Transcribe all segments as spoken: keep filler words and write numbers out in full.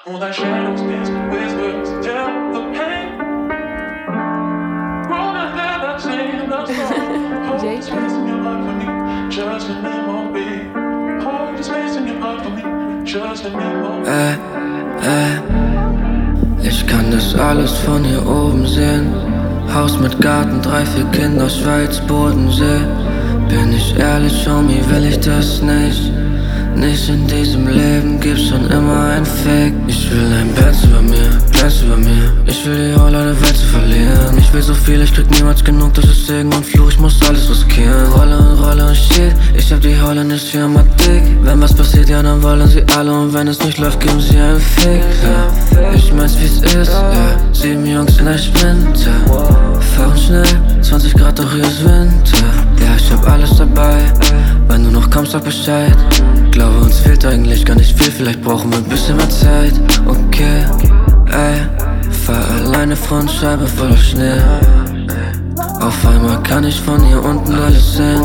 Moonlight shadows dance with whispers tell the pain. Rolling down that same love story. Hold space in your heart for me, just a memory. Hold space in your heart for me, just a memory. Äh, äh, ich kann das alles von hier oben sehen. Haus mit Garten, drei, vier Kinder, Schweiz, Bodensee. Bin ich ehrlich, Homie, will ich das nicht. Nicht in diesem Leben gibt's schon immer ein Fake. Ich will ein Benz über mir, Benz über mir. Ich will die Rolle der Welt zu verlieren. Ich will so viel, ich krieg niemals genug, das ist Segen und Fluch, ich muss alles riskieren. Rolle und Rolle und shit, ich hab die Rolle nicht für immer dick. Wenn was passiert, ja dann wollen sie alle, und wenn es nicht läuft, geben sie einen Fick. Ja. Ich mein's wie's ist, ja. Sieben Jungs in der Sprinter, fahren schnell, zwanzig Grad, doch hier ist Winter. Ja, ich hab alles dabei, wenn du noch kommst, sag Bescheid. Glaube, uns fehlt eigentlich gar nicht viel, vielleicht brauchen wir ein bisschen mehr Zeit. Okay, ey, fahr alleine Frontscheibe voller Schnee. Auf einmal kann ich von hier unten alles sehen.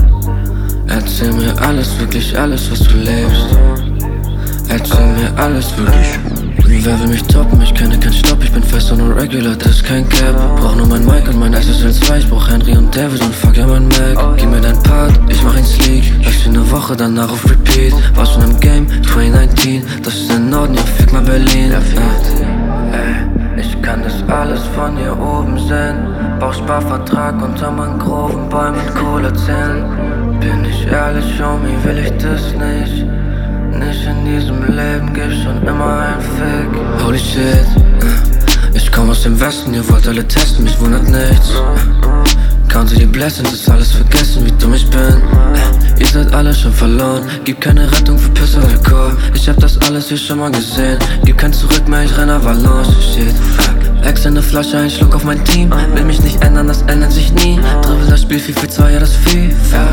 Erzähl mir alles, wirklich alles, was du lebst. Erzähl mir alles, wirklich. Wer will mich toppen? Ich kenne keinen Stopp, ich bin fest und regular, das ist kein Cap. Brauch nur mein Mic und mein S S L zwei, ich brauch Henry und David und fuck ja mein Mac. Gib mir dein Part, ich mach ihn sleek. Lass für ne Woche, danach auf Repeat. War schon im Game, zwanzig neunzehn, das ist der Norden, ja fick mal Berlin. Ey, ich kann das alles von hier oben sehen. Bauch Sparvertrag unter Mangrovenbäumen mit Cola zählen. Bin ich ehrlich, Homie, will ich das nicht. Nicht in diesem Leben gibt's schon immer ein Fick. Holy shit, ich komm aus dem Westen, ihr wollt alle testen, mich wundert nichts. Counte die Blessings, ist alles vergessen, wie dumm ich bin. Ihr seid alle schon verloren, gibt keine Rettung für Piss oder Alkohol. Ich hab das alles hier schon mal gesehen, gibt kein Zurück mehr, ich renn Avalanche. Shit, Ex in der Flasche, ein Schluck auf mein Team. Will mich nicht ändern, das ändert sich nie. Dribbel das Spiel, FIFA zwei, ja das FIFA.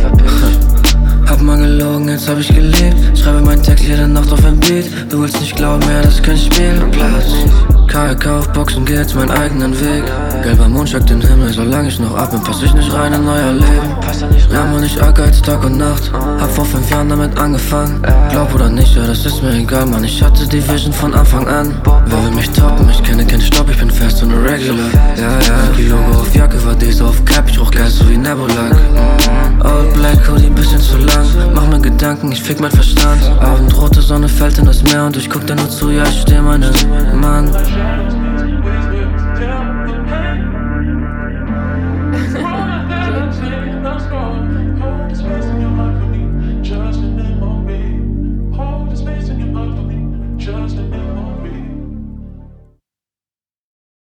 Hab mal gelogen, jetzt hab ich gelebt. Schreibe meinen Text jede Nacht auf ein Beat. Du willst nicht glauben, ja, das ist kein Spielplatz. K L K auf Boxen, geh jetzt meinen eigenen Weg. Gelber Mond schreckt den Himmel, solange ich noch atme, pass ich nicht rein in euer Leben. Ja, man, ich ehrgeiz Tag und Nacht. Hab vor fünf Jahren damit angefangen. Glaub oder nicht, ja, das ist mir egal, Mann. Ich hatte die Vision von Anfang an. Wer will mich toppen? Ich kenne keinen Stopp, ich bin fest und regular. Ja, ja, die Logo auf Jacke war diese auf Cap, ich roch Geist so wie Nebulak. Old Black Hoodie, bisschen zu lang. Mach mir Gedanken, ich fick mein Verstand. Abendrote Sonne fällt in das Meer und ich guck dir nur zu, ja, ich steh meinen Mann.